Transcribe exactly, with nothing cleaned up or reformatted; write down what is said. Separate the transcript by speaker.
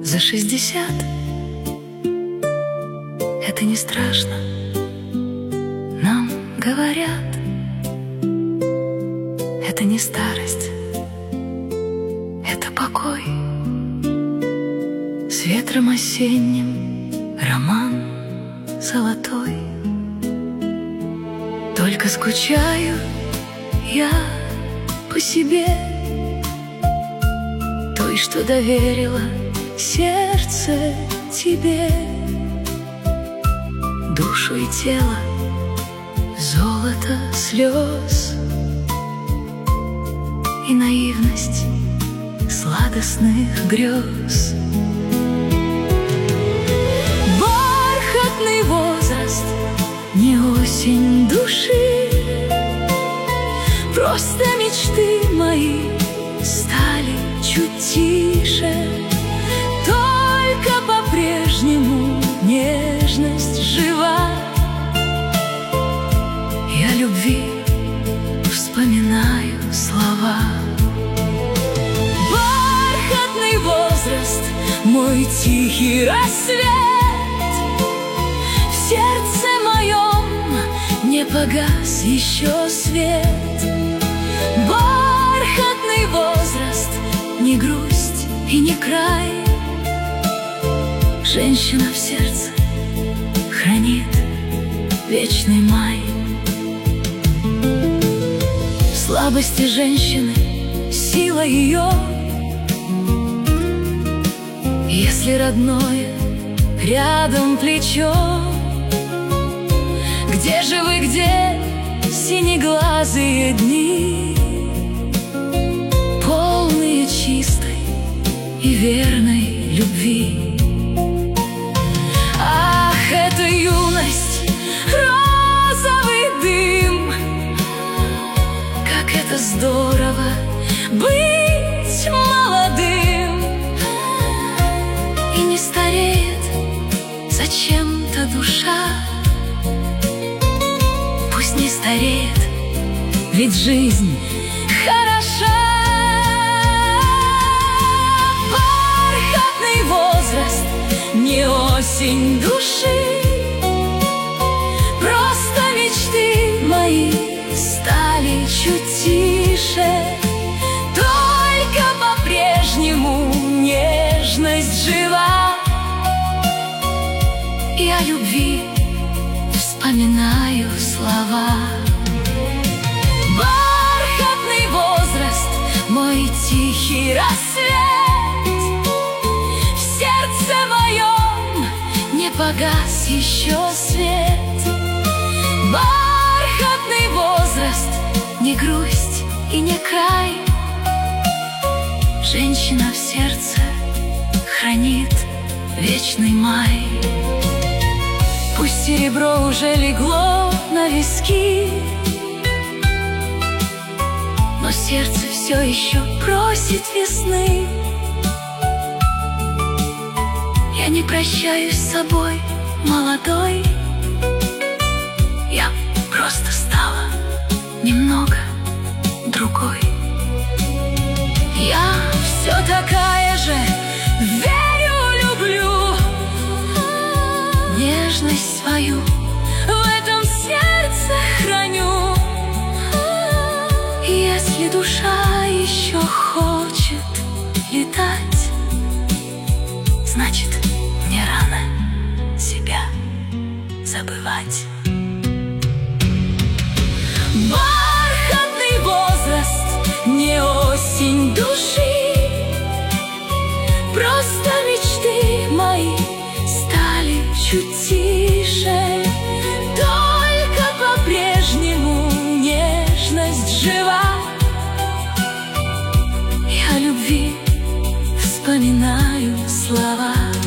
Speaker 1: за шестьдесят. Это не страшно, нам говорят. Это не старость, это покой. С ветром осенним роман золотой. Только скучаю я по себе, той, что доверила сердце тебе. Душу и тело, золото слез и наивность сладостных грез. Бархатный возраст, не осень души, просто мечты мои стали чуть тише. Только по-прежнему нежность жива. Я любви вспоминаю слова. Бархатный возраст, мой тихий рассвет. В сердце моем не погас еще свет. Бархатный возраст, не грусть и не край. Женщина в сердце хранит вечный май. В слабости женщины сила ее. Если родное рядом плечо. Где же вы, где синеглазые дни, полные чистой и верной любви? Ах, это юность, розовый дым. Как это здорово быть молодым. И не стареет зачем-то душа. Пусть не стареет, ведь жизнь хороша. Бархатный возраст, не осень души, просто мечты мои стали чуть тише. Только по-прежнему нежность жива. И о любви вспоминаю слова. Бархатный возраст, мой тихий рассвет. В сердце моем не погас еще свет. Бархатный возраст, не грусть и не край. Женщина в сердце хранит вечный май. Пусть серебро уже легло на виски, но сердце все еще просит весны. Я не прощаюсь с собой, молодой. Я просто стала немного другой. Я все такая же, верю, люблю. Нежность свою в этом сердце храню. И если душа еще хочет летать, значит, не рано себя забывать. Бархатный возраст, не осень души, просто мечты мои стали чуть тише. Только по-прежнему нежность жива. Я о любви вспоминаю слова.